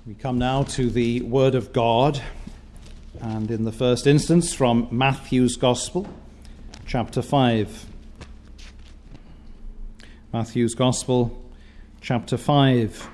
We come now to the Word of God, and in the first instance from Matthew's Gospel, chapter 5. Matthew's Gospel, chapter 5.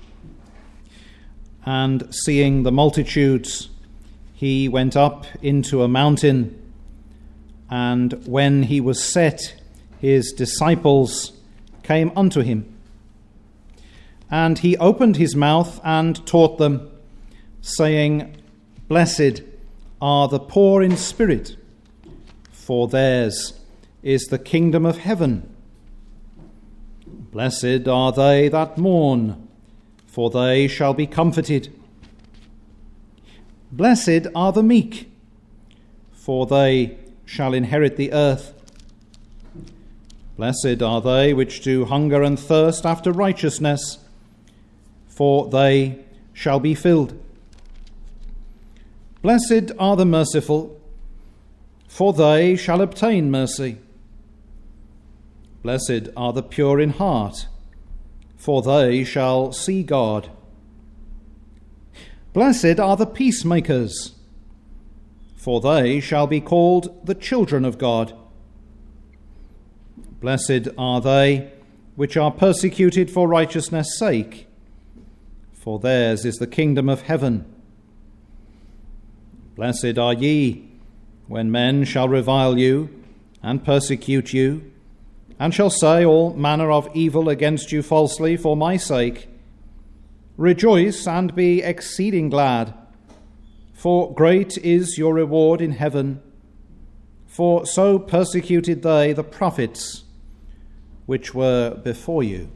And seeing the multitudes, he went up into a mountain, and when he was set, his disciples came unto him. And he opened his mouth and taught them, saying, Blessed are the poor in spirit, for theirs is the kingdom of heaven. Blessed are they that mourn, for they shall be comforted. Blessed are the meek, for they shall inherit the earth. Blessed are they which do hunger and thirst after righteousness, for they shall be filled. Blessed are the merciful, for they shall obtain mercy. Blessed are the pure in heart, for they shall see God. Blessed are the peacemakers, for they shall be called the children of God. Blessed are they which are persecuted for righteousness' sake, for theirs is the kingdom of heaven. Blessed are ye, when men shall revile you, and persecute you, and shall say all manner of evil against you falsely for my sake. Rejoice and be exceeding glad, for great is your reward in heaven. For so persecuted they the prophets which were before you.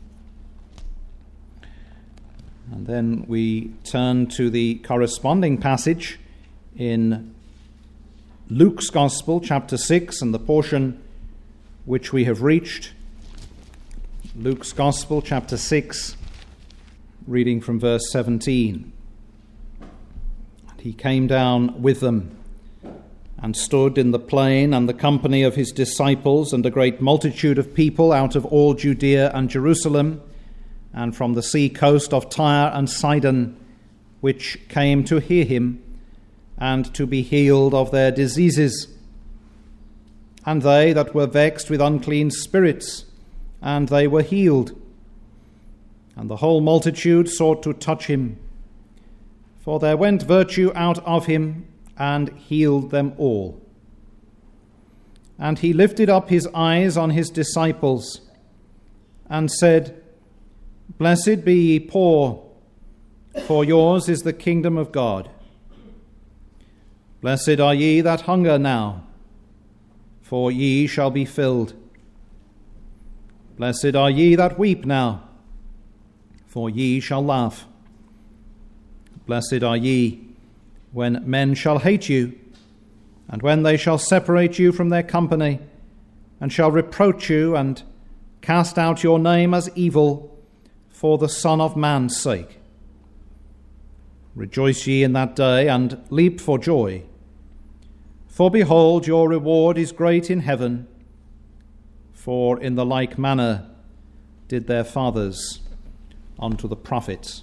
And then we turn to the corresponding passage in Luke's Gospel, chapter 6, and the portion which we have reached. Luke's Gospel, chapter 6, reading from verse 17. And he came down with them, and stood in the plain, and the company of his disciples, and a great multitude of people out of all Judea and Jerusalem, and from the sea coast of Tyre and Sidon, which came to hear him, and to be healed of their diseases. And they that were vexed with unclean spirits, and they were healed. And the whole multitude sought to touch him, for there went virtue out of him, and healed them all. And he lifted up his eyes on his disciples, and said, Blessed be ye poor, for yours is the kingdom of God. Blessed are ye that hunger now, for ye shall be filled. Blessed are ye that weep now, for ye shall laugh. Blessed are ye when men shall hate you, and when they shall separate you from their company, and shall reproach you, and cast out your name as evil, for the Son of Man's sake. Rejoice ye in that day, and leap for joy. For behold, your reward is great in heaven, for in the like manner did their fathers unto the prophets.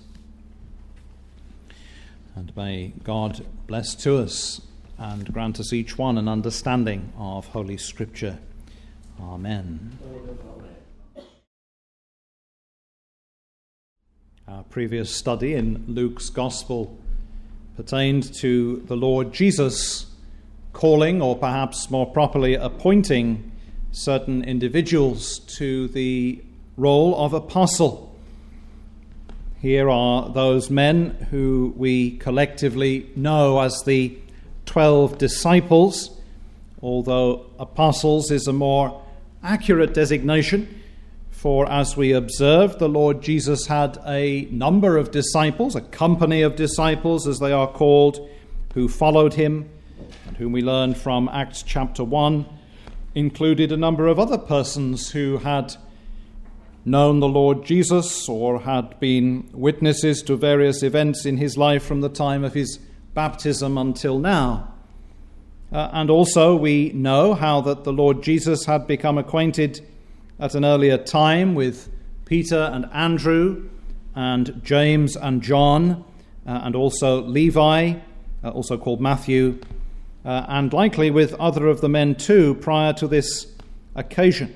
And may God bless to us and grant us each one an understanding of Holy Scripture. Amen. Our previous study in Luke's Gospel pertained to the Lord Jesus calling, or perhaps more properly appointing, certain individuals to the role of apostle. Here are those men who we collectively know as the 12 disciples, although apostles is a more accurate designation. For as we observed, the Lord Jesus had a number of disciples, a company of disciples as they are called, who followed him, and whom we learn from Acts chapter 1, included a number of other persons who had known the Lord Jesus or had been witnesses to various events in his life from the time of his baptism until now. And also we know how that the Lord Jesus had become acquainted at an earlier time with Peter and Andrew, and James and John, and also Levi, also called Matthew, and likely with other of the men too prior to this occasion.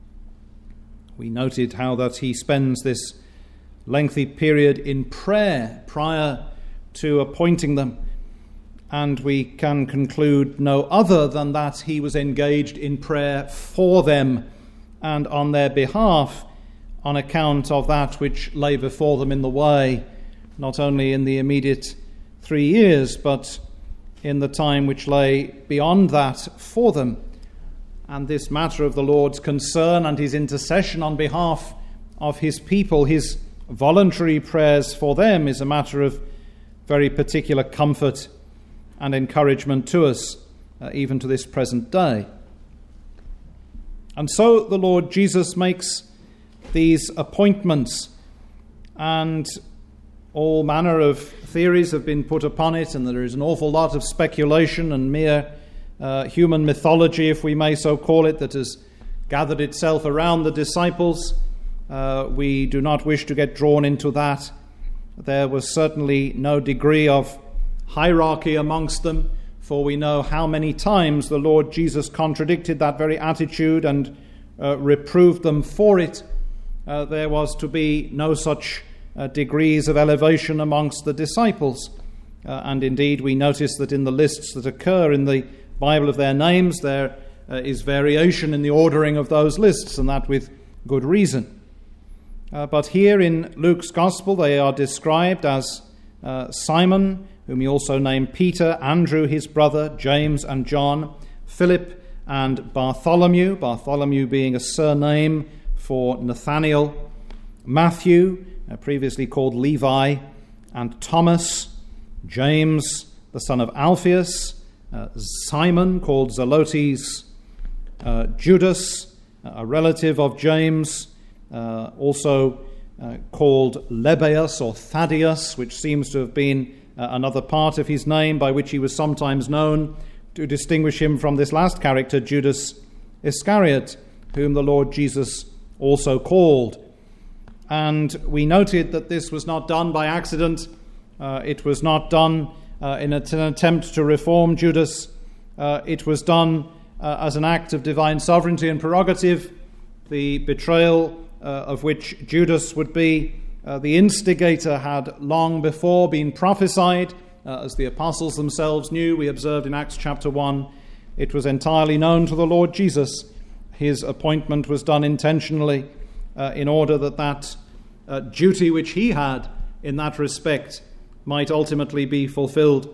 We noted how that he spends this lengthy period in prayer prior to appointing them, and we can conclude no other than that he was engaged in prayer for them and on their behalf on account of that which lay before them in the way, not only in the immediate 3 years, but in the time which lay beyond that for them. And this matter of the Lord's concern and his intercession on behalf of his people, his voluntary prayers for them, is a matter of very particular comfort and encouragement to us, even to this present day. And so the Lord Jesus makes these appointments, and all manner of theories have been put upon it, and there is an awful lot of speculation and mere human mythology, if we may so call it, that has gathered itself around the disciples. We do not wish to get drawn into that. There was certainly no degree of hierarchy amongst them, for we know how many times the Lord Jesus contradicted that very attitude and reproved them for it. There was to be no such degrees of elevation amongst the disciples. And indeed, we notice that in the lists that occur in the Bible of their names, there is variation in the ordering of those lists, and that with good reason. But here in Luke's Gospel, they are described as Simon, whom he also named Peter, Andrew his brother, James and John, Philip and Bartholomew, Bartholomew being a surname for Nathanael, Matthew, previously called Levi, and Thomas, James, the son of Alphaeus, Simon, called Zelotes, Judas, a relative of James, also called Lebbaeus or Thaddeus, which seems to have been another part of his name by which he was sometimes known to distinguish him from this last character, Judas Iscariot, whom the Lord Jesus also called. And we noted that this was not done by accident. It was not done in an attempt to reform Judas. It was done as an act of divine sovereignty and prerogative, the betrayal of which Judas would be the instigator had long before been prophesied. As the apostles themselves knew, we observed in Acts chapter 1, it was entirely known to the Lord Jesus. His appointment was done intentionally in order that duty which he had in that respect might ultimately be fulfilled.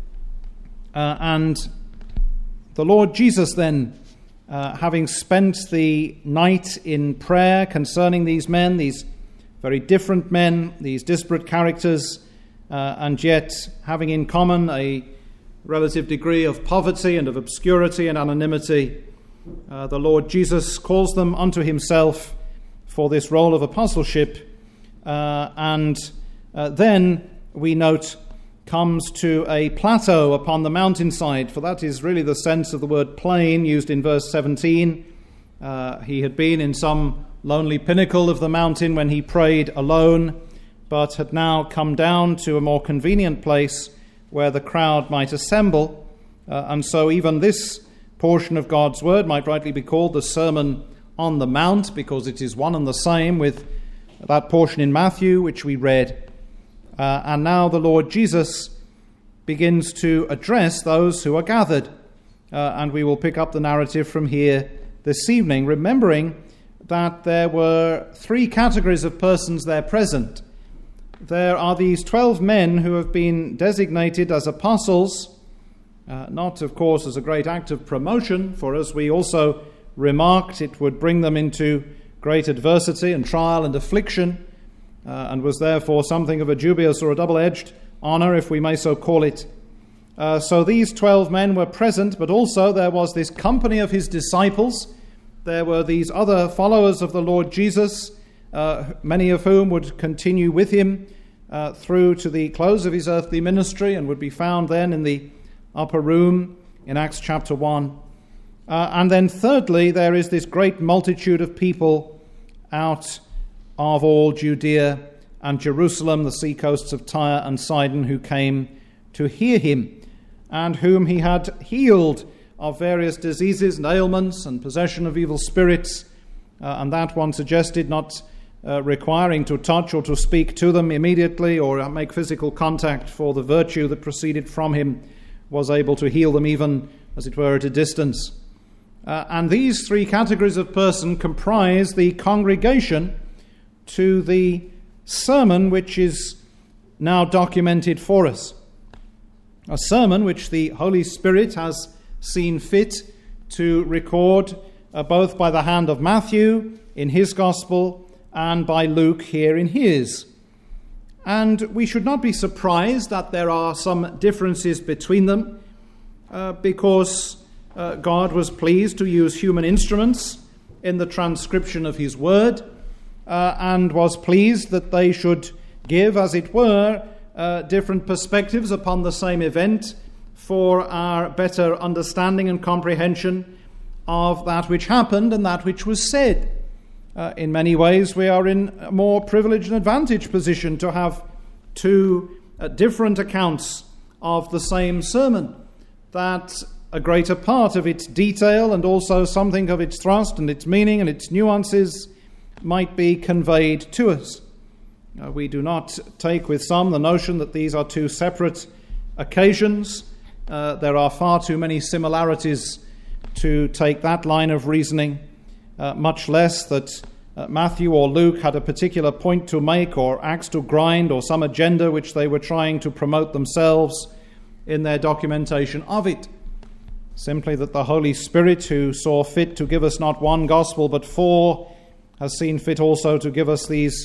And the Lord Jesus then, having spent the night in prayer concerning these men, these very different men, these disparate characters, and yet having in common a relative degree of poverty and of obscurity and anonymity, the Lord Jesus calls them unto himself for this role of apostleship, and then we note comes to a plateau upon the mountainside, for that is really the sense of the word plain used in verse 17. He had been in some lonely pinnacle of the mountain when he prayed alone, but had now come down to a more convenient place where the crowd might assemble. And so even this portion of God's word might rightly be called the Sermon on the Mount, because it is one and the same with that portion in Matthew which we read. And now the Lord Jesus begins to address those who are gathered. And we will pick up the narrative from here this evening, remembering that there were three categories of persons there present. There are these 12 men who have been designated as apostles, not, of course, as a great act of promotion, for as we also remarked, it would bring them into great adversity and trial and affliction, and was therefore something of a dubious or a double-edged honor, if we may so call it. So these 12 men were present, but also there was this company of his disciples. There were these other followers of the Lord Jesus, many of whom would continue with him through to the close of his earthly ministry and would be found then in the upper room in Acts chapter 1. And then thirdly, there is this great multitude of people out of all Judea and Jerusalem, the seacoasts of Tyre and Sidon, who came to hear him, and whom he had healed of various diseases and ailments and possession of evil spirits, and that one suggested not requiring to touch or to speak to them immediately or make physical contact, for the virtue that proceeded from him was able to heal them even, as it were, at a distance. And these three categories of person comprise the congregation to the sermon which is now documented for us. A sermon which the Holy Spirit has seen fit to record both by the hand of Matthew in his Gospel and by Luke here in his. And we should not be surprised that there are some differences between them because God was pleased to use human instruments in the transcription of his word and was pleased that they should give, as it were, different perspectives upon the same event for our better understanding and comprehension of that which happened and that which was said. In many ways, we are in a more privileged and advantaged position to have two different accounts of the same sermon, that a greater part of its detail and also something of its thrust and its meaning and its nuances might be conveyed to us. We do not take with some the notion that these are two separate occasions. There are far too many similarities to take that line of reasoning, much less that Matthew or Luke had a particular point to make or axe to grind or some agenda which they were trying to promote themselves in their documentation of it. Simply that the Holy Spirit, who saw fit to give us not one gospel but four, has seen fit also to give us these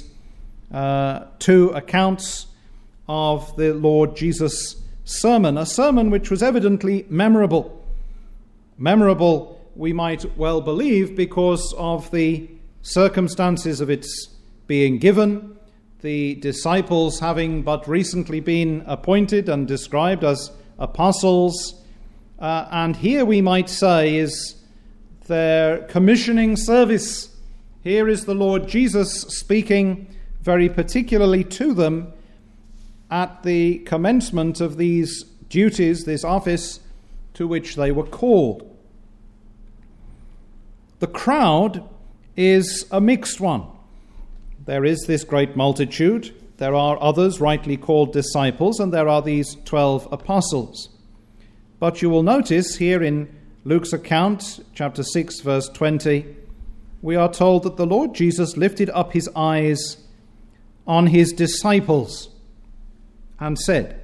two accounts of the Lord Jesus' sermon, a sermon which was evidently memorable. Memorable, we might well believe, because of the circumstances of its being given, the disciples having but recently been appointed and described as apostles, and here we might say is their commissioning service. Here is the Lord Jesus speaking very particularly to them at the commencement of these duties, this office to which they were called. The crowd is a mixed one. There is this great multitude, there are others rightly called disciples, and there are these 12 apostles. But you will notice here in Luke's account, chapter 6, verse 20, we are told that the Lord Jesus lifted up his eyes on his disciples and said.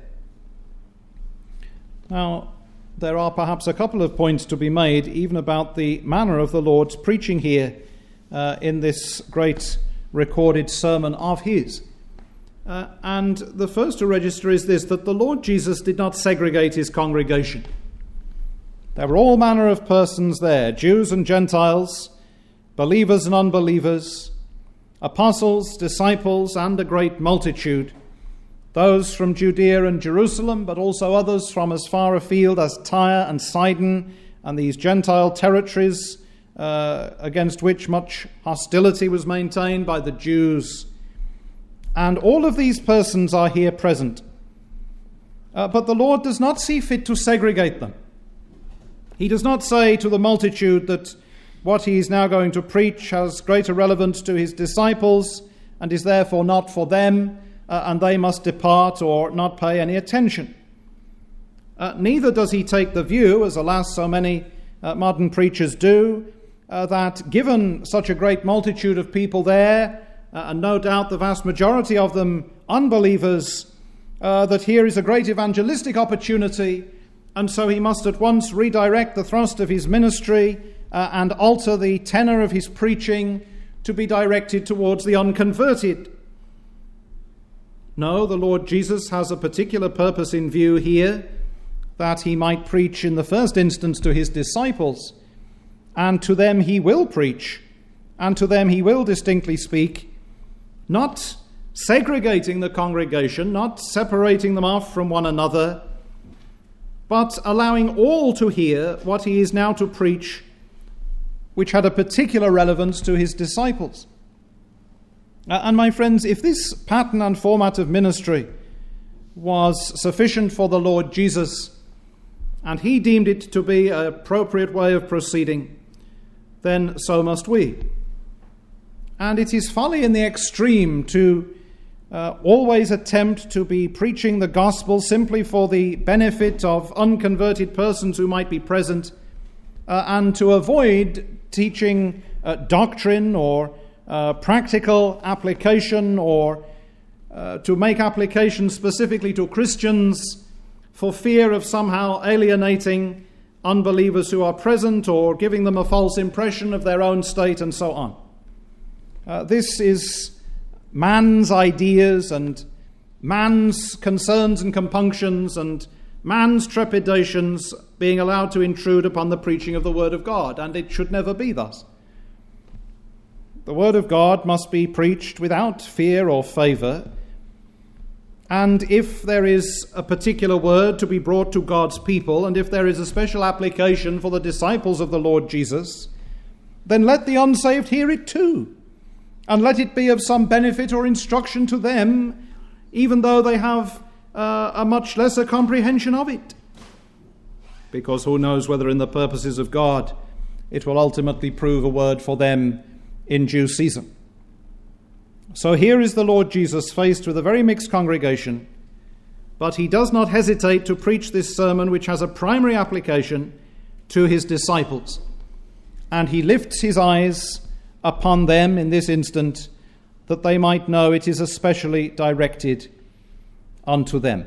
Now, there are perhaps a couple of points to be made even about the manner of the Lord's preaching here in this great recorded sermon of his. And the first to register is this, that the Lord Jesus did not segregate his congregation. There were all manner of persons there, Jews and Gentiles, believers and unbelievers, apostles, disciples, and a great multitude, those from Judea and Jerusalem, but also others from as far afield as Tyre and Sidon and these Gentile territories against which much hostility was maintained by the Jews. And all of these persons are here present. But the Lord does not see fit to segregate them. He does not say to the multitude that what he is now going to preach has greater relevance to his disciples and is therefore not for them, and they must depart or not pay any attention. Neither does he take the view, as alas so many modern preachers do, that given such a great multitude of people there, and no doubt the vast majority of them unbelievers, that here is a great evangelistic opportunity, and so he must at once redirect the thrust of his ministry and alter the tenor of his preaching to be directed towards the unconverted. No, the Lord Jesus has a particular purpose in view here, that he might preach in the first instance to his disciples, and to them he will preach, and to them he will distinctly speak, not segregating the congregation, not separating them off from one another, but allowing all to hear what he is now to preach, which had a particular relevance to his disciples. And my friends, if this pattern and format of ministry was sufficient for the Lord Jesus, and he deemed it to be an appropriate way of proceeding, then so must we. And it is folly in the extreme to always attempt to be preaching the gospel simply for the benefit of unconverted persons who might be present, and to avoid teaching doctrine or practical application, or to make application specifically to Christians for fear of somehow alienating unbelievers who are present or giving them a false impression of their own state and so on. This is man's ideas and man's concerns and compunctions and man's trepidations being allowed to intrude upon the preaching of the Word of God, and it should never be thus. The Word of God must be preached without fear or favour, and if there is a particular word to be brought to God's people, and if there is a special application for the disciples of the Lord Jesus, then let the unsaved hear it too, and let it be of some benefit or instruction to them, even though they have a much lesser comprehension of it. Because who knows whether in the purposes of God it will ultimately prove a word for them in due season. So here is the Lord Jesus faced with a very mixed congregation, but he does not hesitate to preach this sermon, which has a primary application to his disciples. And he lifts his eyes upon them in this instant, that they might know it is especially directed unto them.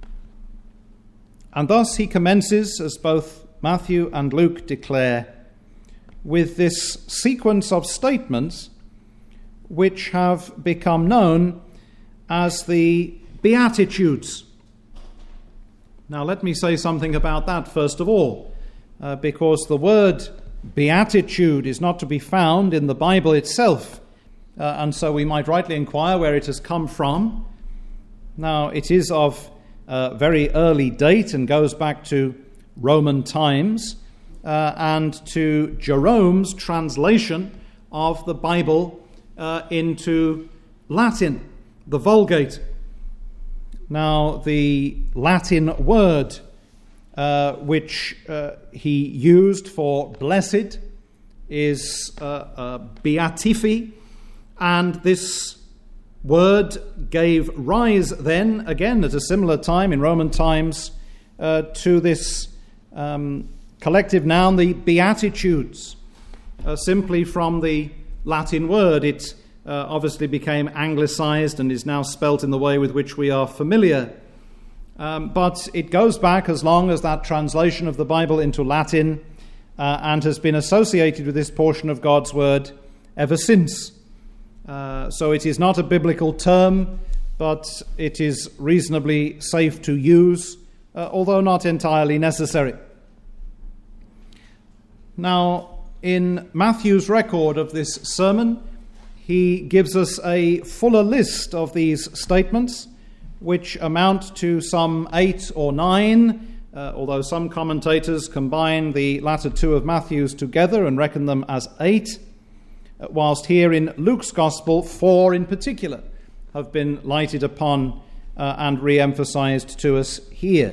And thus he commences, as both Matthew and Luke declare, with this sequence of statements which have become known as the Beatitudes. Now let me say something about that first of all, because the word beatitude is not to be found in the Bible itself, and so we might rightly inquire where it has come from. Now it is of very early date and goes back to Roman times, and to Jerome's translation of the Bible into Latin, the Vulgate. Now, the Latin word which he used for blessed is beatifi, and this word gave rise then, again at a similar time in Roman times, to this collective noun, the Beatitudes, simply from the Latin word. It obviously became anglicized and is now spelt in the way with which we are familiar. But it goes back as long as that translation of the Bible into Latin, and has been associated with this portion of God's word ever since. So it is not a biblical term, but it is reasonably safe to use, although not entirely necessary. Now, in Matthew's record of this sermon, he gives us a fuller list of these statements, which amount to some 8 or 9, although some commentators combine the latter two of Matthew's together and reckon them as 8, whilst here in Luke's Gospel, 4 in particular have been lighted upon and re-emphasized to us here.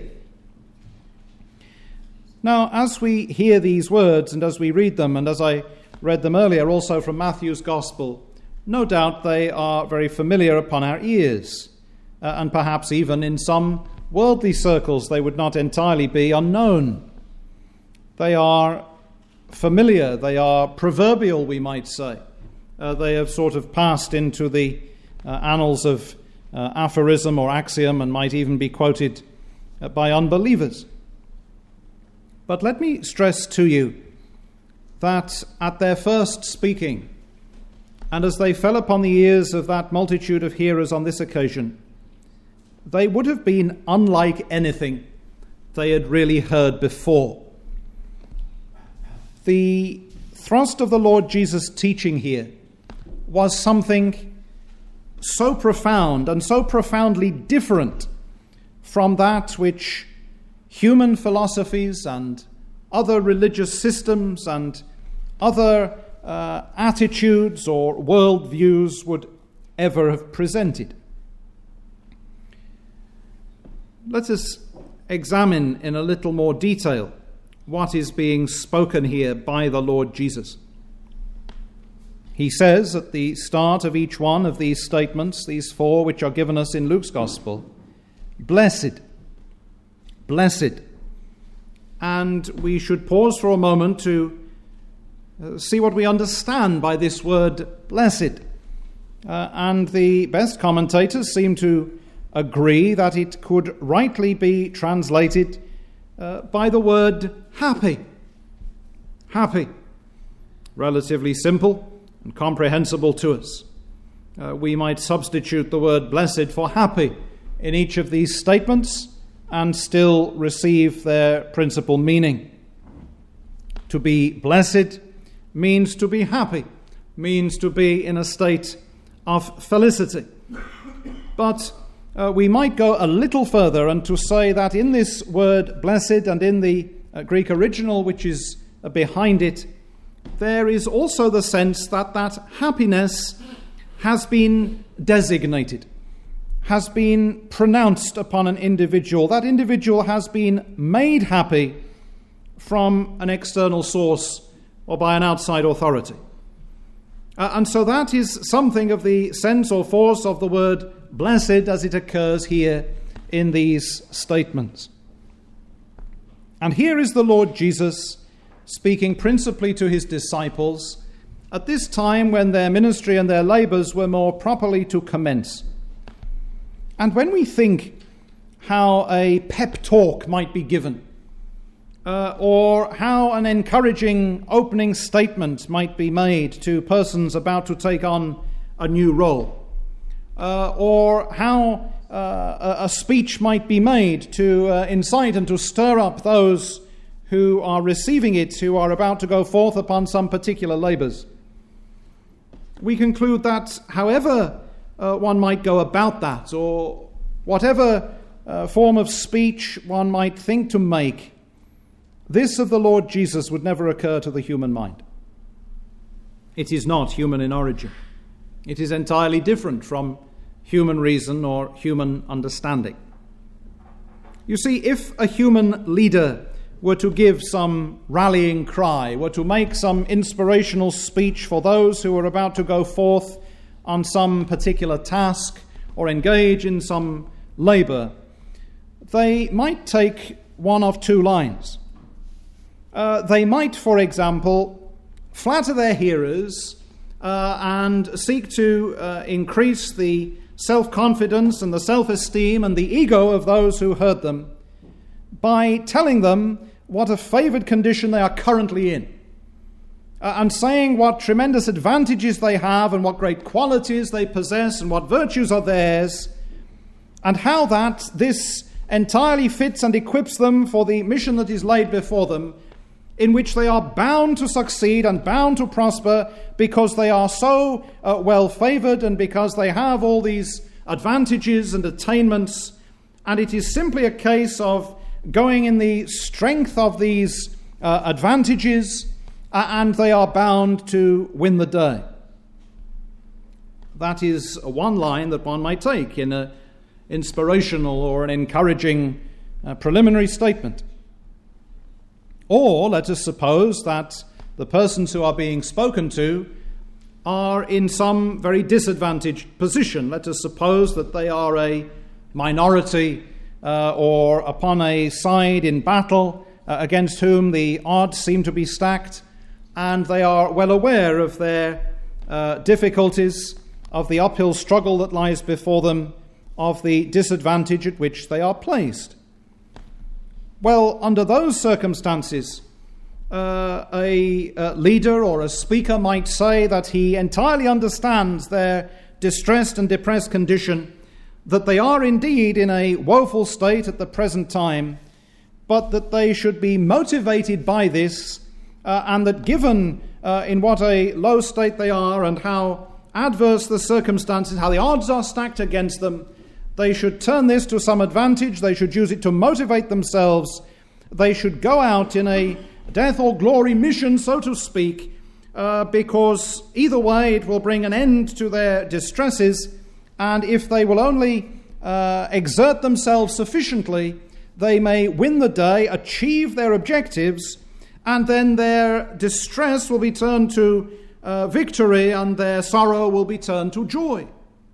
Now, as we hear these words and as we read them, and as I read them earlier also from Matthew's Gospel, no doubt they are very familiar upon our ears, and perhaps even in some worldly circles they would not entirely be unknown. They are familiar, they are proverbial, we might say. They have sort of passed into the annals of aphorism or axiom and might even be quoted by unbelievers. But let me stress to you that at their first speaking, and as they fell upon the ears of that multitude of hearers on this occasion, they would have been unlike anything they had really heard before. The thrust of the Lord Jesus' teaching here was something so profound and so profoundly different from that which human philosophies and other religious systems and other attitudes or worldviews would ever have presented. Let us examine in a little more detail what is being spoken here by the Lord Jesus. He says at the start of each one of these statements, these four which are given us in Luke's Gospel, blessed, blessed. And we should pause for a moment to see what we understand by this word blessed. And the best commentators seem to agree that it could rightly be translated by the word happy. Happy. Relatively simple and comprehensible to us. We might substitute the word blessed for happy in each of these statements and still receive their principal meaning. To be blessed means to be happy, means to be in a state of felicity. But we might go a little further and to say that in this word blessed and in the Greek original which is behind it, there is also the sense that that happiness has been designated, has been pronounced upon an individual. That individual has been made happy from an external source or by an outside authority. And so that is something of the sense or force of the word blessed as it occurs here in these statements. And here is the Lord Jesus speaking principally to his disciples at this time when their ministry and their labours were more properly to commence. And when we think how a pep talk might be given, or how an encouraging opening statement might be made to persons about to take on a new role, or how a speech might be made to incite and to stir up those who are receiving it, who are about to go forth upon some particular labours, we conclude that however one might go about that, or whatever form of speech one might think to make, this of the Lord Jesus would never occur to the human mind. It is not human in origin. It is entirely different from human reason or human understanding. You see, if a human leader were to give some rallying cry, were to make some inspirational speech for those who are about to go forth on some particular task or engage in some labour, they might take one of two lines. They might, for example, flatter their hearers and seek to increase the self-confidence and the self-esteem and the ego of those who heard them by telling them what a favoured condition they are currently in, and saying what tremendous advantages they have and what great qualities they possess and what virtues are theirs, and how that this entirely fits and equips them for the mission that is laid before them, in which they are bound to succeed and bound to prosper because they are so well favoured and because they have all these advantages and attainments, and it is simply a case of going in the strength of these advantages, and they are bound to win the day. That is one line that one might take in an inspirational or an encouraging preliminary statement. Or let us suppose that the persons who are being spoken to are in some very disadvantaged position. Let us suppose that they are a minority or upon a side in battle against whom the odds seem to be stacked, and they are well aware of their difficulties, of the uphill struggle that lies before them, of the disadvantage at which they are placed. Well, under those circumstances, a leader or a speaker might say that he entirely understands their distressed and depressed condition, that they are indeed in a woeful state at the present time, but that they should be motivated by this, and that given in what a low state they are and how adverse the circumstances, how the odds are stacked against them, they should turn this to some advantage, they should use it to motivate themselves, they should go out in a death or glory mission, so to speak, because either way it will bring an end to their distresses, and if they will only exert themselves sufficiently, they may win the day, achieve their objectives, and then their distress will be turned to victory and their sorrow will be turned to joy.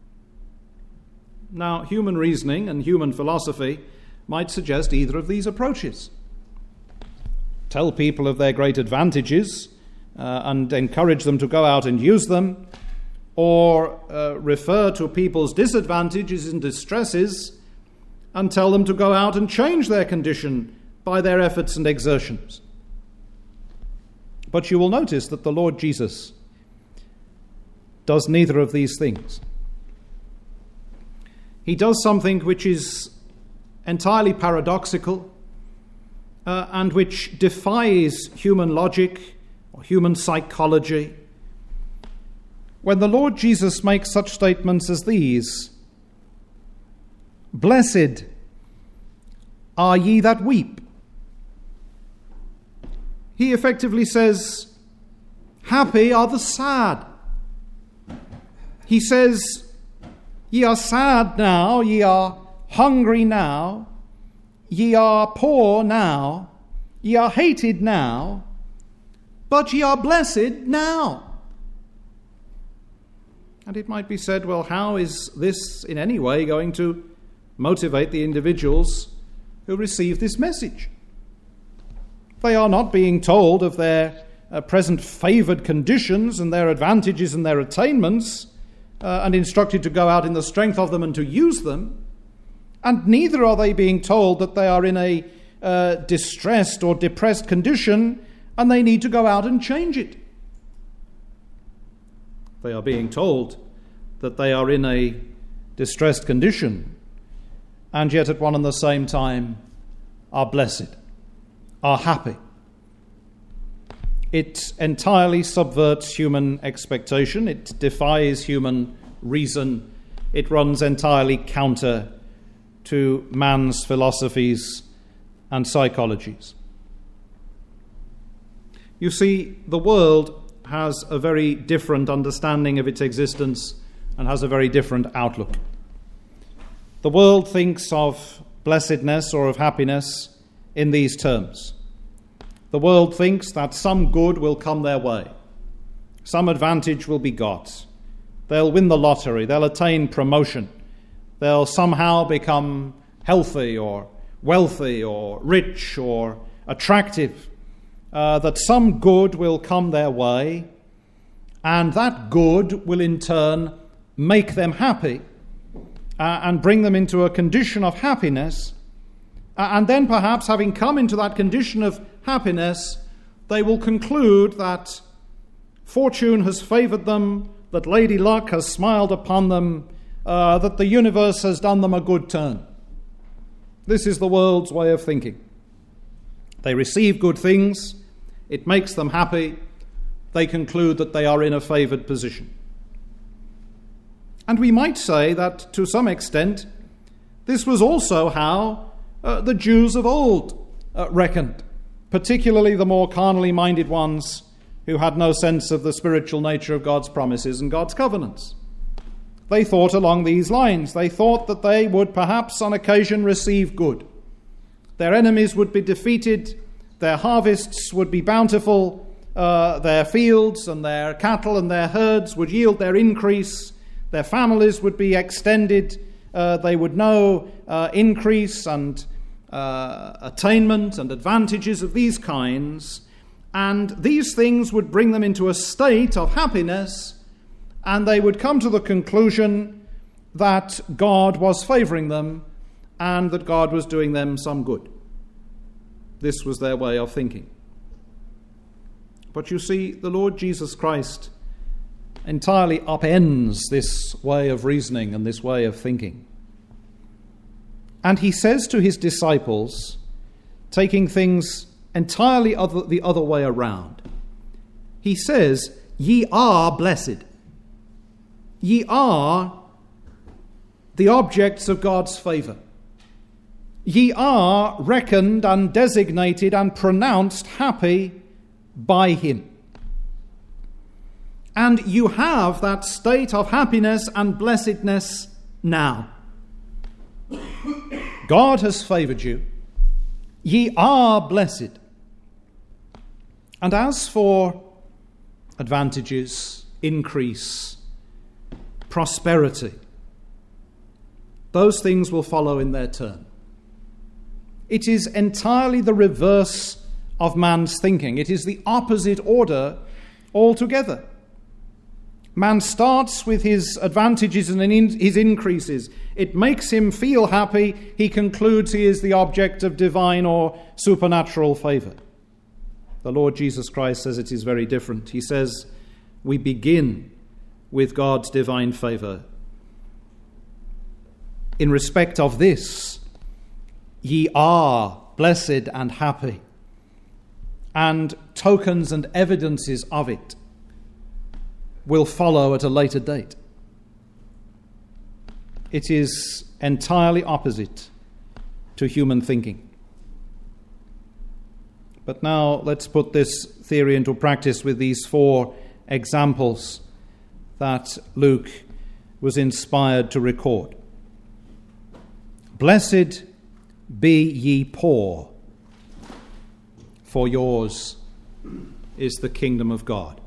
Now, human reasoning and human philosophy might suggest either of these approaches. Tell people of their great advantages and encourage them to go out and use them, or refer to people's disadvantages and distresses and tell them to go out and change their condition by their efforts and exertions. But you will notice that the Lord Jesus does neither of these things. He does something which is entirely paradoxical and which defies human logic or human psychology. When the Lord Jesus makes such statements as these, "Blessed are ye that weep," he effectively says, "Happy are the sad." He says, "Ye are sad now, ye are hungry now, ye are poor now, ye are hated now, but ye are blessed now." And it might be said, well, how is this in any way going to motivate the individuals who receive this message? They are not being told of their present favoured conditions and their advantages and their attainments, and instructed to go out in the strength of them and to use them. And neither are they being told that they are in a distressed or depressed condition and they need to go out and change it. They are being told that they are in a distressed condition and yet at one and the same time are blessed, are happy. It entirely subverts human expectation. It defies human reason. It runs entirely counter to man's philosophies and psychologies. You see, the world has a very different understanding of its existence and has a very different outlook. The world thinks of blessedness or of happiness in these terms. The world thinks that some good will come their way, some advantage will be got. They'll win the lottery, they'll attain promotion, they'll somehow become healthy or wealthy or rich or attractive, that some good will come their way, and that good will in turn make them happy and bring them into a condition of happiness, and then perhaps having come into that condition of happiness, they will conclude that fortune has favoured them, that Lady Luck has smiled upon them, that the universe has done them a good turn. This is the world's way of thinking. They receive good things, it makes them happy, they conclude that they are in a favoured position. And we might say that to some extent this was also how the Jews of old reckoned, particularly the more carnally minded ones who had no sense of the spiritual nature of God's promises and God's covenants. They thought along these lines. They thought that they would perhaps on occasion receive good. Their enemies would be defeated, their harvests would be bountiful, their fields and their cattle and their herds would yield their increase, their families would be extended, they would know increase and attainment and advantages of these kinds, and these things would bring them into a state of happiness, and they would come to the conclusion that God was favouring them and that God was doing them some good. This was their way of thinking. But you see, the Lord Jesus Christ entirely upends this way of reasoning and this way of thinking. And he says to his disciples, taking things entirely the other way around, he says, "Ye are blessed. Ye are the objects of God's favour. Ye are reckoned and designated and pronounced happy by him." And you have that state of happiness and blessedness now. God has favoured you. Ye are blessed. And as for advantages, increase, prosperity, those things will follow in their turn. It is entirely the reverse of man's thinking. It is the opposite order altogether. Man starts with his advantages and his increases. It makes him feel happy. He concludes he is the object of divine or supernatural favour. The Lord Jesus Christ says it is very different. He says we begin with God's divine favour. In respect of this, ye are blessed and happy, and tokens and evidences of it will follow at a later date. It is entirely opposite to human thinking. But now let's put this theory into practice with these 4 examples that Luke was inspired to record. Blessed be ye poor, for yours is the kingdom of God.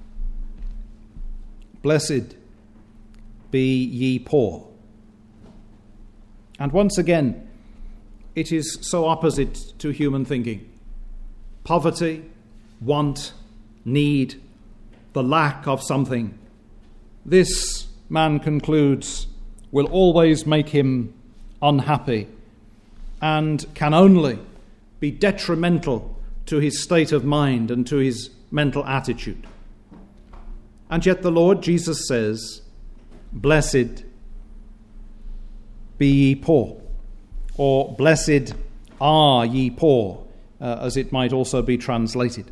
Blessed be ye poor. And once again, it is so opposite to human thinking. Poverty, want, need, the lack of something. This, man concludes, will always make him unhappy and can only be detrimental to his state of mind and to his mental attitude. And yet the Lord Jesus says, blessed be ye poor, or blessed are ye poor, as it might also be translated.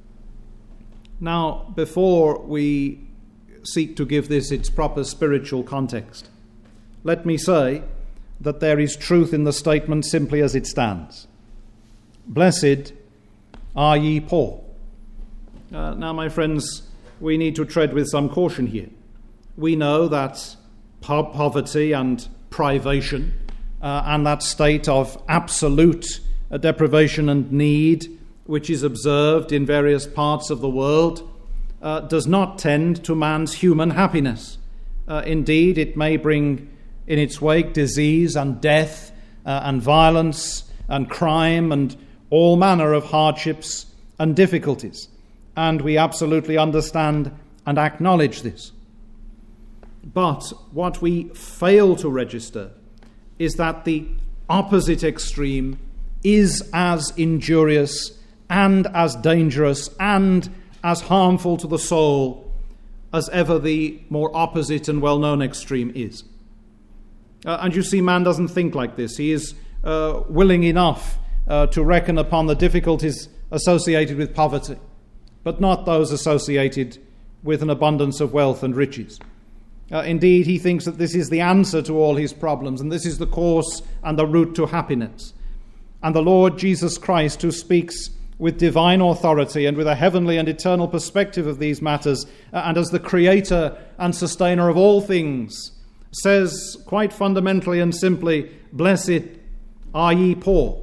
Now, before we seek to give this its proper spiritual context, let me say that there is truth in the statement simply as it stands. Blessed are ye poor. Now, my friends, we need to tread with some caution here. We know that poverty and privation and that state of absolute deprivation and need, which is observed in various parts of the world, does not tend to man's human happiness. Indeed, it may bring in its wake disease and death and violence and crime and all manner of hardships and difficulties. And we absolutely understand and acknowledge this. But what we fail to register is that the opposite extreme is as injurious and as dangerous and as harmful to the soul as ever the more opposite and well-known extreme is. And you see, man doesn't think like this. He is willing enough to reckon upon the difficulties associated with poverty, but not those associated with an abundance of wealth and riches. Indeed, he thinks that this is the answer to all his problems, and this is the course and the route to happiness. And the Lord Jesus Christ, who speaks with divine authority and with a heavenly and eternal perspective of these matters, and as the creator and sustainer of all things, says quite fundamentally and simply, blessed are ye poor.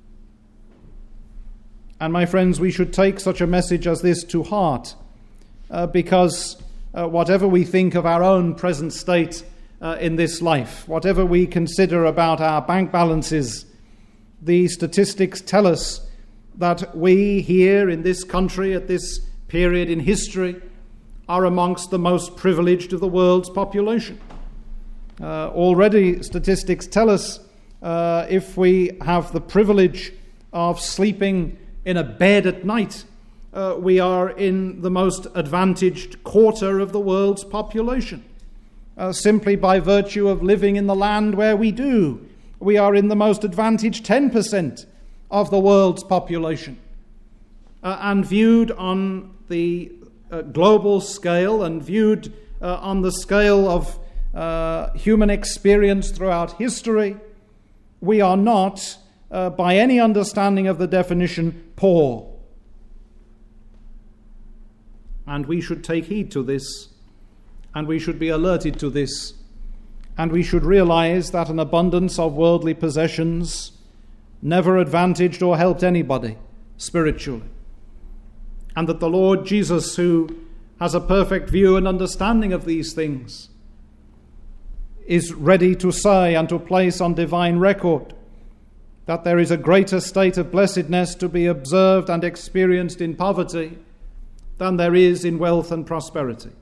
And my friends, we should take such a message as this to heart, because whatever we think of our own present state in this life, whatever we consider about our bank balances, the statistics tell us that we here in this country at this period in history are amongst the most privileged of the world's population. Already statistics tell us if we have the privilege of sleeping in a bed at night, we are in the most advantaged quarter of the world's population. Simply by virtue of living in the land where we do, we are in the most advantaged 10% of the world's population. And viewed on the global scale and viewed on the scale of human experience throughout history, we are not, by any understanding of the definition, poor. And we should take heed to this, and we should be alerted to this, and we should realize that an abundance of worldly possessions never advantaged or helped anybody spiritually. And that the Lord Jesus, who has a perfect view and understanding of these things, is ready to say and to place on divine record that there is a greater state of blessedness to be observed and experienced in poverty than there is in wealth and prosperity.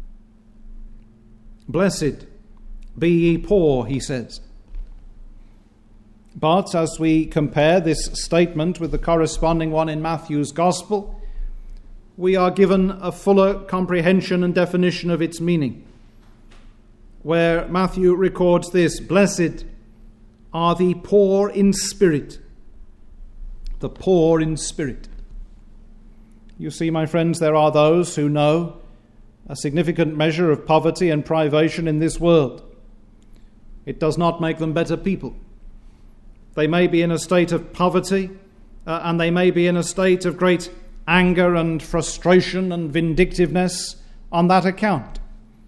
Blessed be ye poor, he says. But as we compare this statement with the corresponding one in Matthew's Gospel, we are given a fuller comprehension and definition of its meaning, where Matthew records this: blessed are the poor in spirit. The poor in spirit. You see, my friends, there are those who know a significant measure of poverty and privation in this world. It does not make them better people. They may be in a state of poverty, and they may be in a state of great anger and frustration and vindictiveness on that account.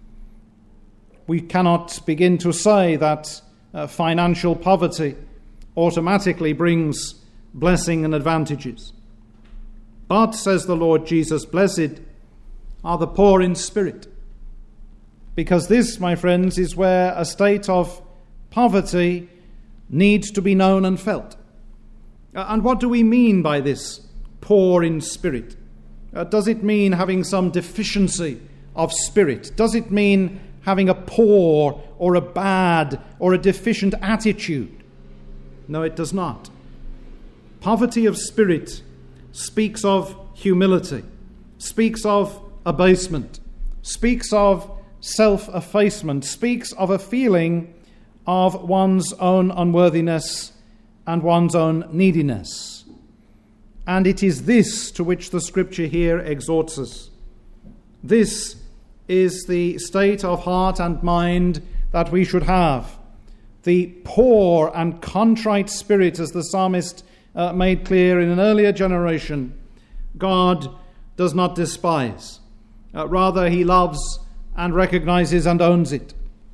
We cannot begin to say that financial poverty automatically brings blessing and advantages. But, says the Lord Jesus, blessed are the poor in spirit. Because this, my friends, is where a state of poverty needs to be known and felt. And what do we mean by this, poor in spirit? Does it mean having some deficiency of spirit? Does it mean having a poor or a bad or a deficient attitude? No, it does not. Poverty of spirit speaks of humility, speaks of abasement, speaks of self-effacement, speaks of a feeling of one's own unworthiness and one's own neediness. And it is this to which the Scripture here exhorts us. This is the state of heart and mind that we should have. The poor and contrite spirit, as the psalmist made clear in an earlier generation, God does not despise. Rather, he loves and recognizes and owns it.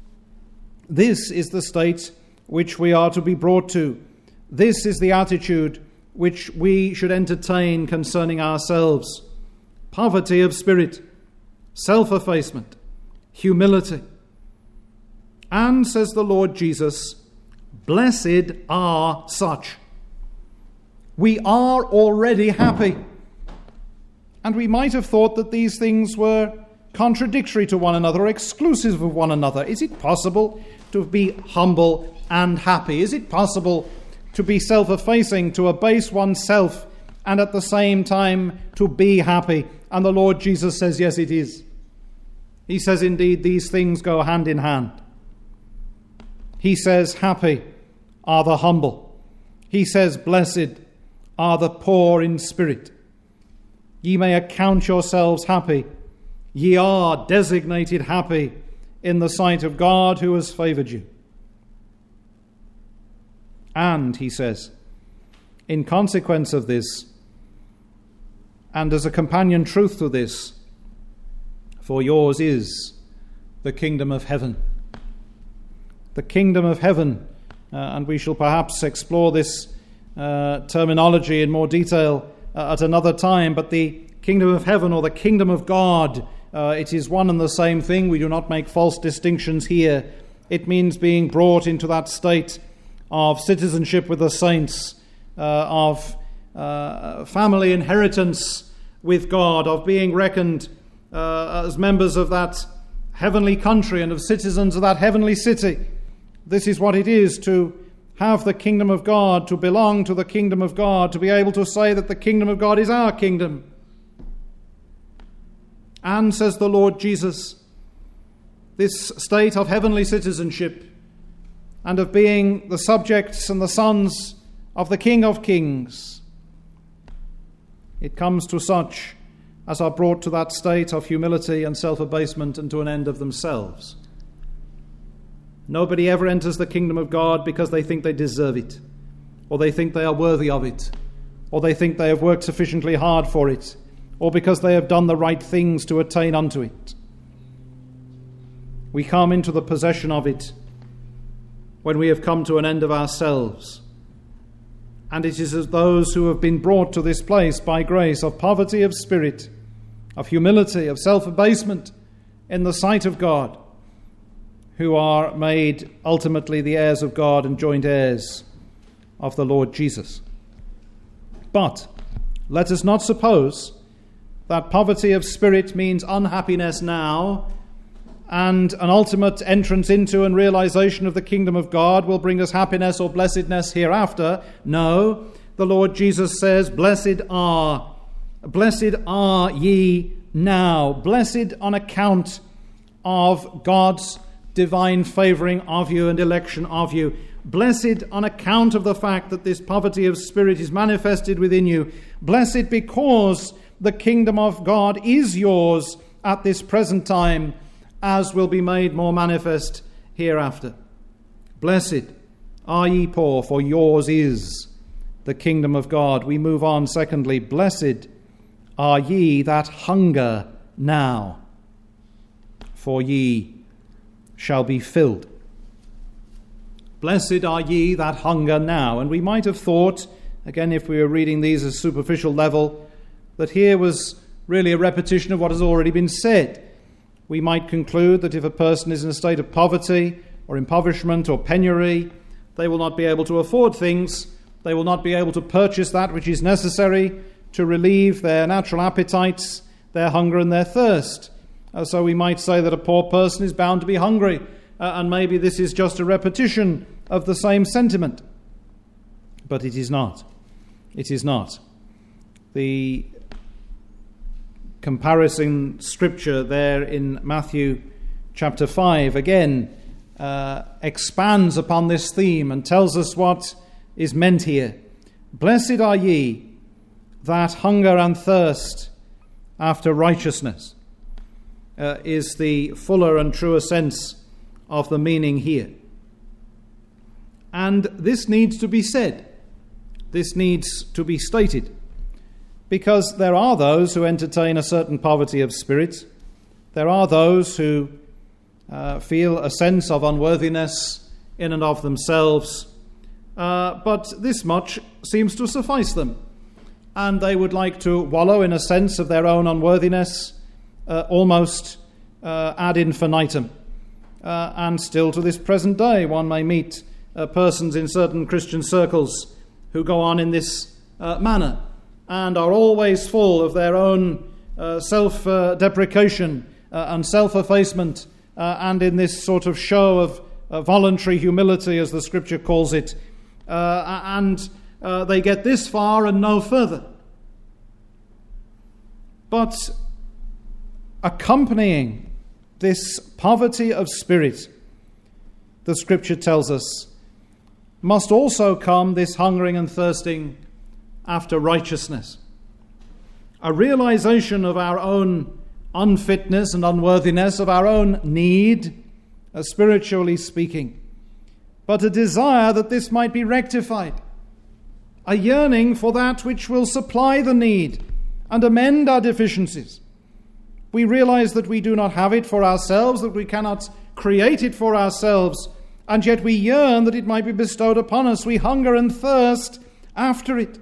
This is the state which we are to be brought to. This is the attitude which we should entertain concerning ourselves. Poverty of spirit, self-effacement, humility. And, says the Lord Jesus, blessed are such. We are already happy. And we might have thought that these things were contradictory to one another, exclusive of one another. Is it possible to be humble and happy? Is it possible to be self-effacing, to abase oneself, and at the same time to be happy? And the Lord Jesus says, yes, it is. He says, indeed, these things go hand in hand. He says, happy are the humble. He says, blessed are the poor in spirit. Ye may account yourselves happy. Ye are designated happy in the sight of God who has favored you. And, he says, in consequence of this, and as a companion truth to this, for yours is the kingdom of heaven. The kingdom of heaven, and we shall perhaps explore this terminology in more detail at another time, but the kingdom of heaven or the kingdom of God, it is one and the same thing. We do not make false distinctions here. It means being brought into that state of citizenship with the saints, of family inheritance with God, of being reckoned as members of that heavenly country and of citizens of that heavenly city. This is what it is to have the kingdom of God, to belong to the kingdom of God, to be able to say that the kingdom of God is our kingdom. And, says the Lord Jesus, this state of heavenly citizenship and of being the subjects and the sons of the King of Kings, it comes to such as are brought to that state of humility and self-abasement and to an end of themselves. Nobody ever enters the kingdom of God because they think they deserve it, or they think they are worthy of it, or they think they have worked sufficiently hard for it, or because they have done the right things to attain unto it. We come into the possession of it when we have come to an end of ourselves. And it is as those who have been brought to this place by grace of poverty of spirit, of humility, of self-abasement in the sight of God, who are made ultimately the heirs of God and joint heirs of the Lord Jesus. But let us not suppose that poverty of spirit means unhappiness now, and an ultimate entrance into and realization of the kingdom of God will bring us happiness or blessedness hereafter. No, the Lord Jesus says, Blessed are ye now, blessed on account of God's divine favoring of you and election of you. Blessed on account of the fact that this poverty of spirit is manifested within you. Blessed because the kingdom of God is yours at this present time, as will be made more manifest hereafter. Blessed are ye poor, for yours is the kingdom of God. We move on. Secondly, blessed are ye that hunger now, for ye shall be filled. Blessed are ye that hunger now. And we might have thought, again, if we were reading these at a superficial level, that here was really a repetition of what has already been said. We might conclude that if a person is in a state of poverty or impoverishment or penury, they will not be able to afford things. They will not be able to purchase that which is necessary to relieve their natural appetites, their hunger and their thirst. So we might say that a poor person is bound to be hungry, and maybe this is just a repetition of the same sentiment. But it is not. It is not. The comparison scripture there in Matthew chapter 5 again expands upon this theme and tells us what is meant here. Blessed are ye that hunger and thirst after righteousness is the fuller and truer sense of the meaning here. And this needs to be said. This needs to be stated. Because there are those who entertain a certain poverty of spirit. There are those who feel a sense of unworthiness in and of themselves. But this much seems to suffice them. And they would like to wallow in a sense of their own unworthiness, almost ad infinitum. And still to this present day, one may meet persons in certain Christian circles who go on in this manner, and are always full of their own self-deprecation and self-effacement, and in this sort of show of voluntary humility, as the Scripture calls it, and they get this far and no further. But accompanying this poverty of spirit, the Scripture tells us, must also come this hungering and thirsting after righteousness. A realization of our own unfitness and unworthiness, of our own need, spiritually speaking, but a desire that this might be rectified. A yearning for that which will supply the need and amend our deficiencies. We realize that we do not have it for ourselves, that we cannot create it for ourselves, and yet we yearn that it might be bestowed upon us. We hunger and thirst after it.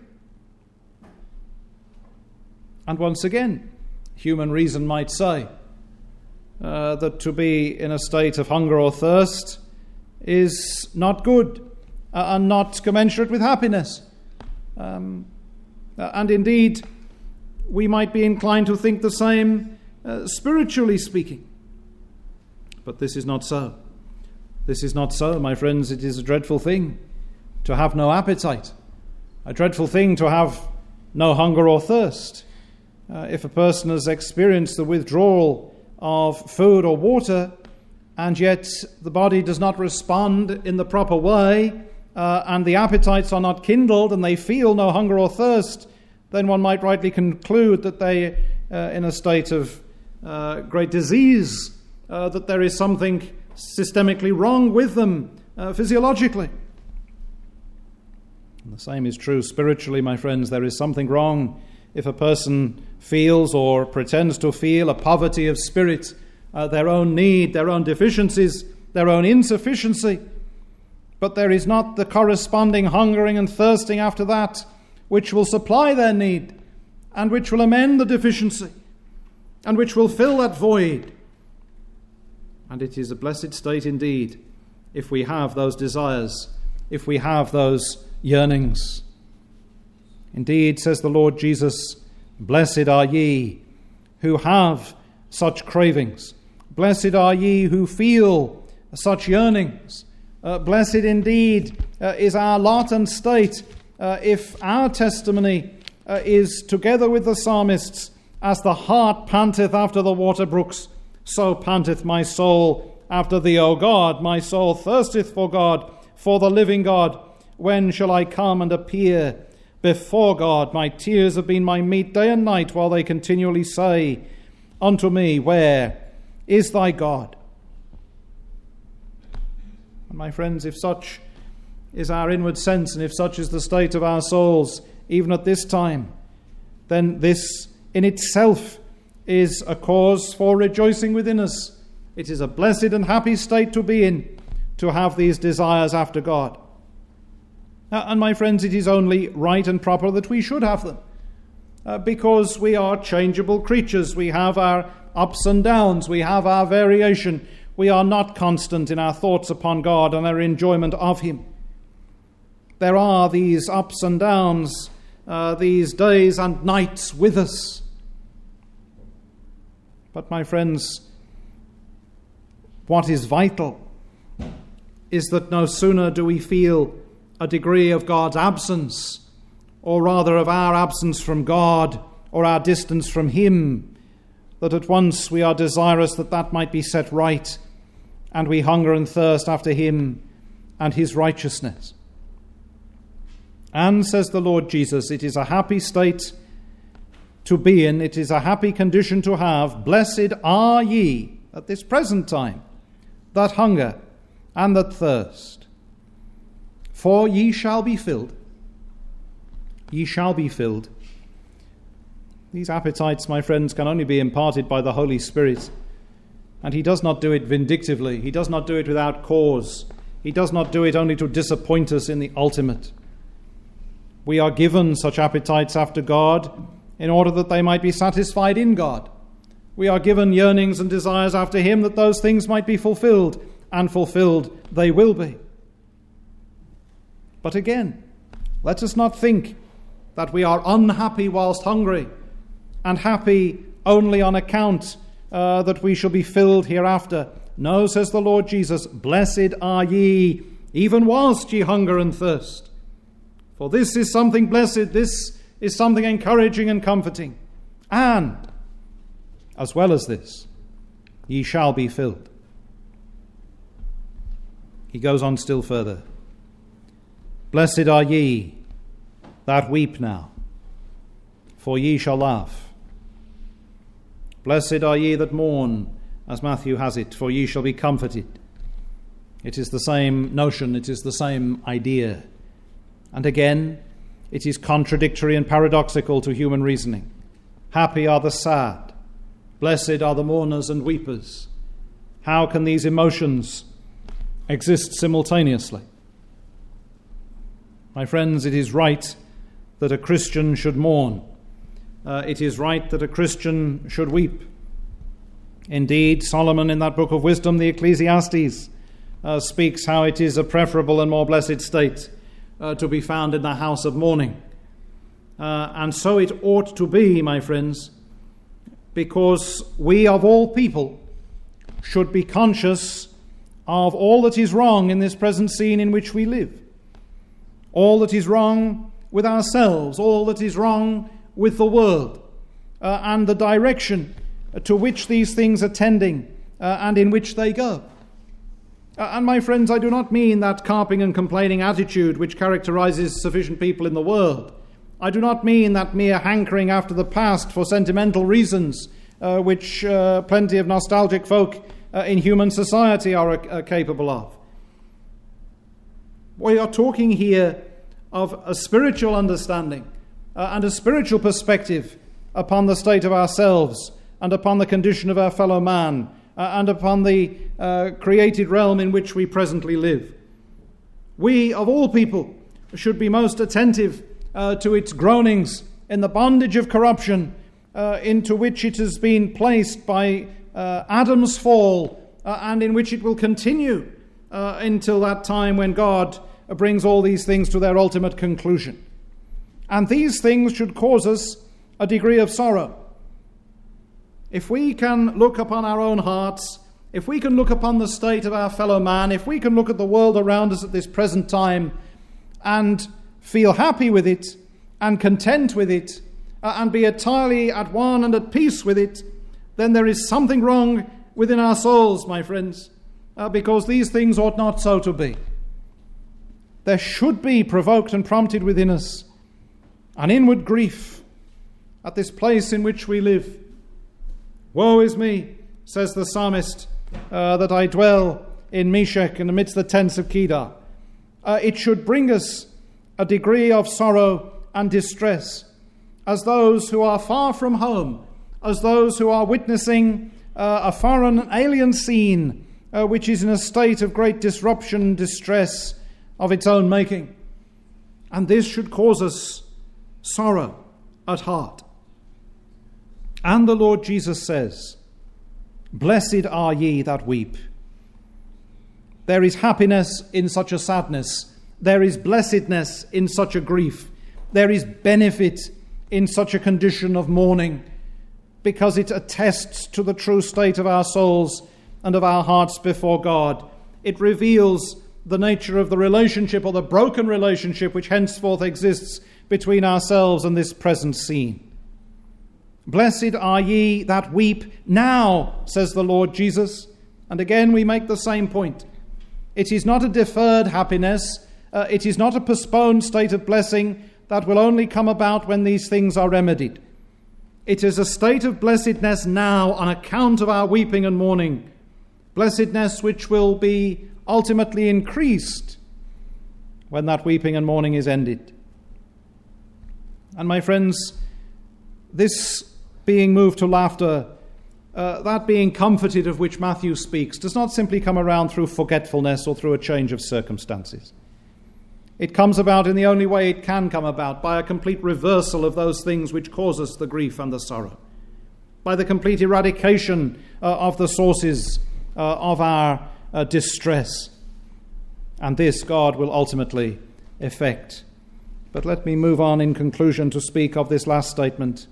And once again, human reason might say that to be in a state of hunger or thirst is not good and not commensurate with happiness. And indeed, we might be inclined to think the same spiritually speaking. But this is not so. This is not so, my friends. It is a dreadful thing to have no appetite, a dreadful thing to have no hunger or thirst. If a person has experienced the withdrawal of food or water, and yet the body does not respond in the proper way, and the appetites are not kindled, and they feel no hunger or thirst, then one might rightly conclude that they are in a state of great disease, that there is something systemically wrong with them physiologically. And the same is true spiritually, my friends. There is something wrong if a person feels or pretends to feel a poverty of spirit, their own need, their own deficiencies, their own insufficiency, but there is not the corresponding hungering and thirsting after that which will supply their need and which will amend the deficiency and which will fill that void. And it is a blessed state indeed if we have those desires, if we have those yearnings. Indeed, says the Lord Jesus, blessed are ye who have such cravings. Blessed are ye who feel such yearnings. Blessed indeed is our lot and state if our testimony is together with the psalmists, as the hart panteth after the water brooks, so panteth my soul after thee, O God. My soul thirsteth for God, for the living God. When shall I come and appear before God? My tears have been my meat day and night, while they continually say unto me, where is thy God? And my friends, if such is our inward sense, and if such is the state of our souls, even at this time, then this in itself is a cause for rejoicing within us. It is a blessed and happy state to be in, to have these desires after God. And my friends, it is only right and proper that we should have them, because we are changeable creatures. We have our ups and downs. We have our variation. We are not constant in our thoughts upon God and our enjoyment of Him. There are these ups and downs, these days and nights with us. But my friends, what is vital is that no sooner do we feel a degree of God's absence, or rather of our absence from God, or our distance from Him, that at once we are desirous that that might be set right, and we hunger and thirst after Him and His righteousness. And, says the Lord Jesus, it is a happy state to be in, it is a happy condition to have. Blessed are ye at this present time that hunger and that thirst, for ye shall be filled. Ye shall be filled. These appetites, my friends, can only be imparted by the Holy Spirit, and He does not do it vindictively. He does not do it without cause. He does not do it only to disappoint us in the ultimate. We are given such appetites after God in order that they might be satisfied in God. We are given yearnings and desires after Him that those things might be fulfilled, and fulfilled they will be. But again, let us not think that we are unhappy whilst hungry, and happy only on account that we shall be filled hereafter. No, says the Lord Jesus, blessed are ye, even whilst ye hunger and thirst. For this is something blessed, this is something encouraging and comforting. And, as well as this, ye shall be filled. He goes on still further. Blessed are ye that weep now, for ye shall laugh. Blessed are ye that mourn, as Matthew has it, for ye shall be comforted. It is the same notion, it is the same idea. And again, it is contradictory and paradoxical to human reasoning. Happy are the sad, blessed are the mourners and weepers. How can these emotions exist simultaneously? My friends, it is right that a Christian should mourn. It is right that a Christian should weep. Indeed, Solomon in that book of wisdom, the Ecclesiastes, speaks how it is a preferable and more blessed state to be found in the house of mourning. And so it ought to be, my friends, because we of all people should be conscious of all that is wrong in this present scene in which we live. All that is wrong with ourselves, all that is wrong with the world, and the direction to which these things are tending and in which they go. And my friends, I do not mean that carping and complaining attitude which characterizes sufficient people in the world. I do not mean that mere hankering after the past for sentimental reasons, which plenty of nostalgic folk in human society are capable of. We are talking here of a spiritual understanding and a spiritual perspective upon the state of ourselves and upon the condition of our fellow man and upon the created realm in which we presently live. We, of all people, should be most attentive to its groanings in the bondage of corruption into which it has been placed by Adam's fall, and in which it will continue until that time when God brings all these things to their ultimate conclusion. And these things should cause us a degree of sorrow. If we can look upon our own hearts, if we can look upon the state of our fellow man, if we can look at the world around us at this present time and feel happy with it and content with it and be entirely at one and at peace with it, then there is something wrong within our souls, my friends, because these things ought not so to be. There should be provoked and prompted within us an inward grief at this place in which we live. Woe is me, says the psalmist, that I dwell in Meshech and amidst the tents of Kedar. It should bring us a degree of sorrow and distress as those who are far from home, as those who are witnessing a foreign alien scene which is in a state of great disruption and distress of its own making. And this should cause us sorrow at heart. And the Lord Jesus says, "Blessed are ye that weep." There is happiness in such a sadness. There is blessedness in such a grief. There is benefit in such a condition of mourning, because it attests to the true state of our souls and of our hearts before God. It reveals the nature of the relationship, or the broken relationship, which henceforth exists between ourselves and this present scene. Blessed are ye that weep now, says the Lord Jesus. And again we make the same point. It is not a deferred happiness. It is not a postponed state of blessing that will only come about when these things are remedied. It is a state of blessedness now on account of our weeping and mourning. Blessedness which will be ultimately increased when that weeping and mourning is ended. And my friends, this being moved to laughter, that being comforted of which Matthew speaks, does not simply come around through forgetfulness or through a change of circumstances. It comes about in the only way it can come about, by a complete reversal of those things which cause us the grief and the sorrow, by the complete eradication of the sources of our distress. And this God will ultimately effect. But let me move on in conclusion to speak of this last statement.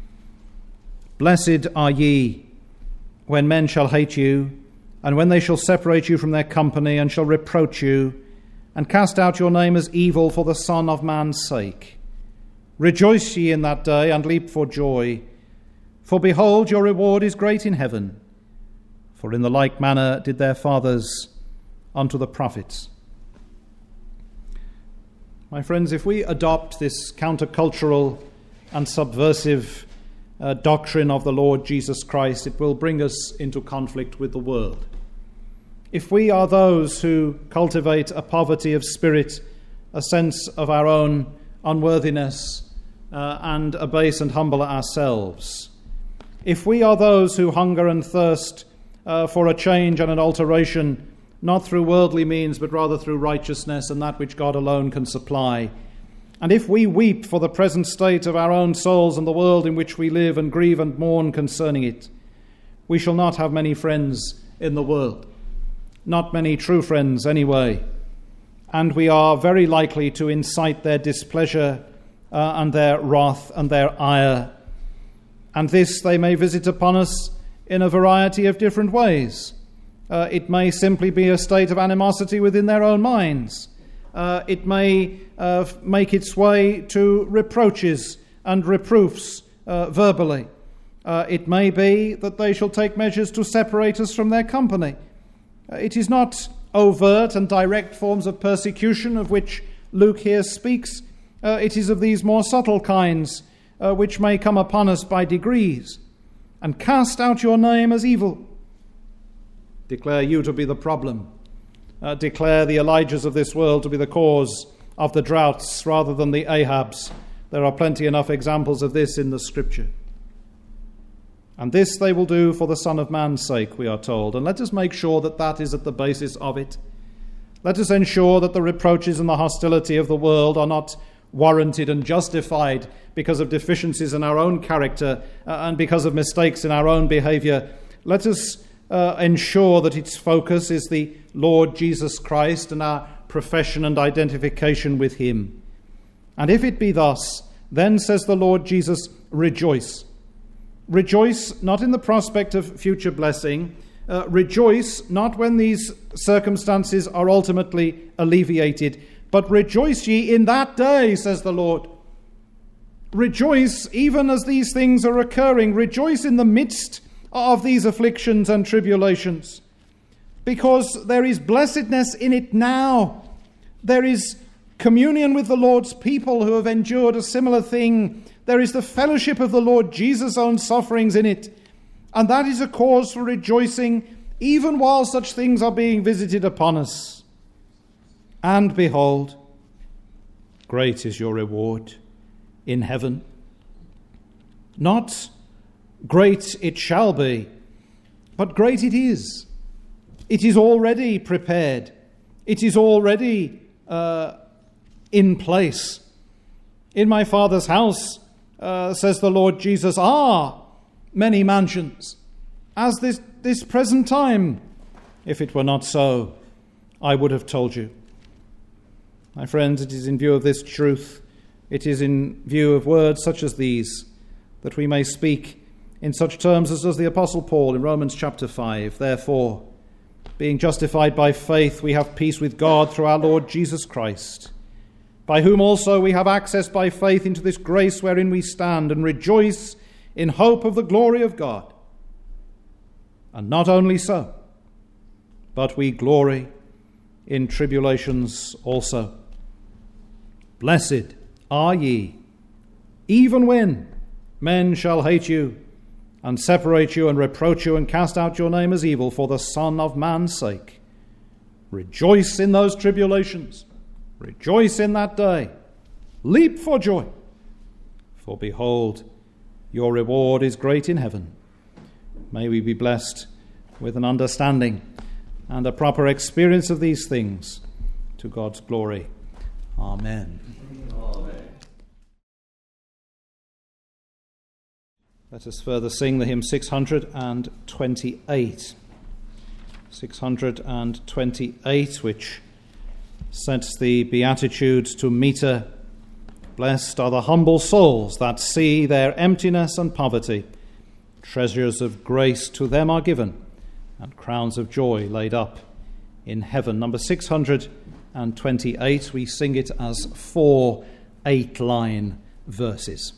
Blessed are ye when men shall hate you, and when they shall separate you from their company, and shall reproach you, and cast out your name as evil for the Son of Man's sake. Rejoice ye in that day, and leap for joy. For behold, your reward is great in heaven. For in the like manner did their fathers unto the prophets. My friends, if we adopt this countercultural and subversive doctrine of the Lord Jesus Christ, it will bring us into conflict with the world. If we are those who cultivate a poverty of spirit, a sense of our own unworthiness, and abase and humble ourselves, if we are those who hunger and thirst for a change and an alteration, not through worldly means, but rather through righteousness and that which God alone can supply, and if we weep for the present state of our own souls and the world in which we live, and grieve and mourn concerning it, we shall not have many friends in the world. Not many true friends anyway. And we are very likely to incite their displeasure and their wrath and their ire. And this they may visit upon us in a variety of different ways. It may simply be a state of animosity within their own minds. It may make its way to reproaches and reproofs verbally. It may be that they shall take measures to separate us from their company. It is not overt and direct forms of persecution of which Luke here speaks. It is of these more subtle kinds which may come upon us by degrees. And cast out your name as evil. Declare you to be the problem. Declare the Elijahs of this world to be the cause of the droughts rather than the Ahabs There are plenty enough examples of this in the Scripture. And this they will do for the Son of Man's sake, we are told. And let us make sure that that is at the basis of it. Let us ensure that the reproaches and the hostility of the world are not warranted and justified because of deficiencies in our own character and because of mistakes in our own behavior. Let us ensure that its focus is the Lord Jesus Christ and our profession and identification with him. And if it be thus, then, says the Lord Jesus, rejoice. Rejoice not in the prospect of future blessing. Rejoice not when these circumstances are ultimately alleviated, but rejoice ye in that day, says the Lord. Rejoice even as these things are occurring. Rejoice in the midst of these afflictions and tribulations, because there is blessedness in it now. There is communion with the Lord's people who have endured a similar thing. There is the fellowship of the Lord Jesus' own sufferings in it. And that is a cause for rejoicing, even while such things are being visited upon us. And behold, great is your reward in heaven. Not great it shall be, but great it is. It is already prepared. It is already in place. In my Father's house, says the Lord Jesus, are many mansions, as this present time. If it were not so, I would have told you. My friends, it is in view of this truth, it is in view of words such as these, that we may speak in such terms as does the Apostle Paul in Romans chapter 5. Therefore, being justified by faith, we have peace with God through our Lord Jesus Christ, by whom also we have access by faith into this grace wherein we stand, and rejoice in hope of the glory of God. And not only so, but we glory in tribulations also. Blessed are ye, even when men shall hate you, and separate you, and reproach you, and cast out your name as evil for the Son of Man's sake. Rejoice in those tribulations. Rejoice in that day. Leap for joy. For behold, your reward is great in heaven. May we be blessed with an understanding and a proper experience of these things, to God's glory. Amen. Amen. Let us further sing the hymn 628. 628, which sets the Beatitudes to meter. Blessed are the humble souls that see their emptiness and poverty. Treasures of grace to them are given, and crowns of joy laid up in heaven. Number 628, we sing it as 4 8-line verses.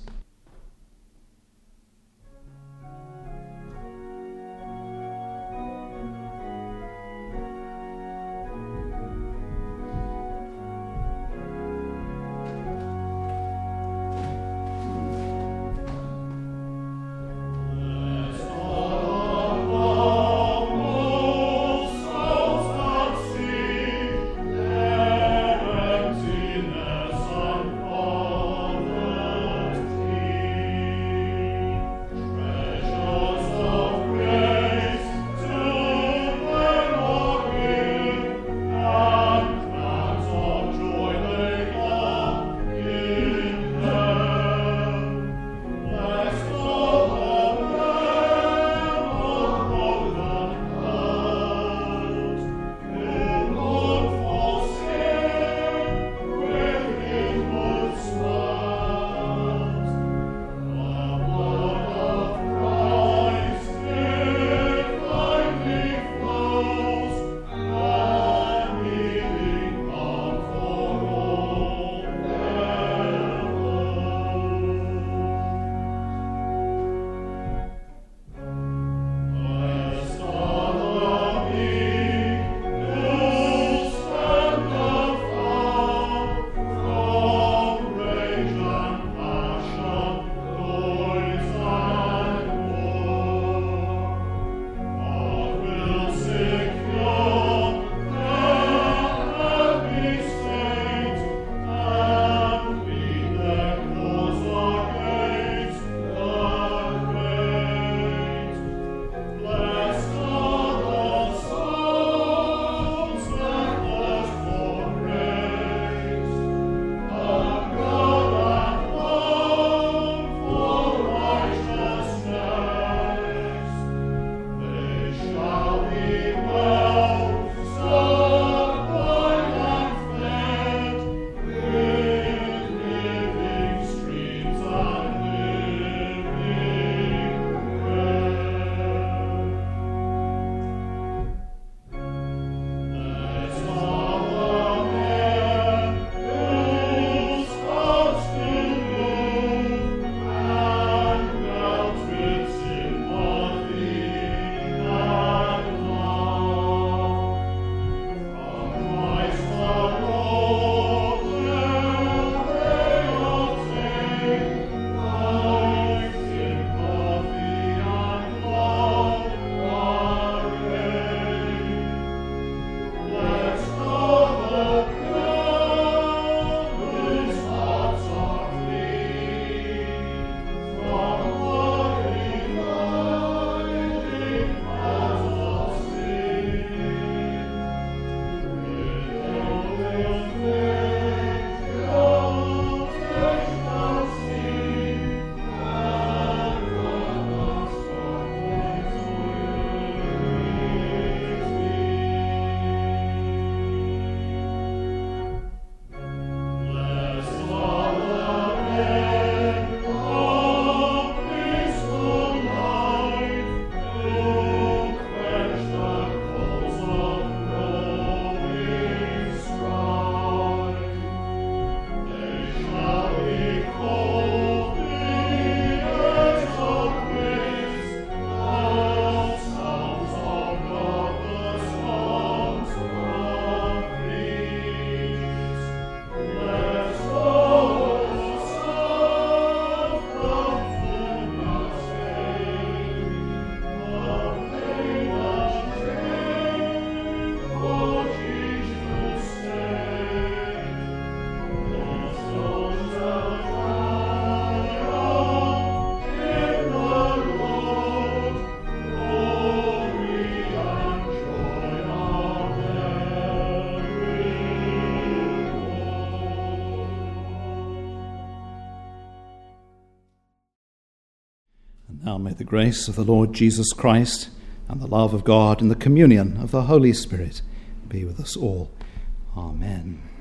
Now may the grace of the Lord Jesus Christ and the love of God and the communion of the Holy Spirit be with us all. Amen.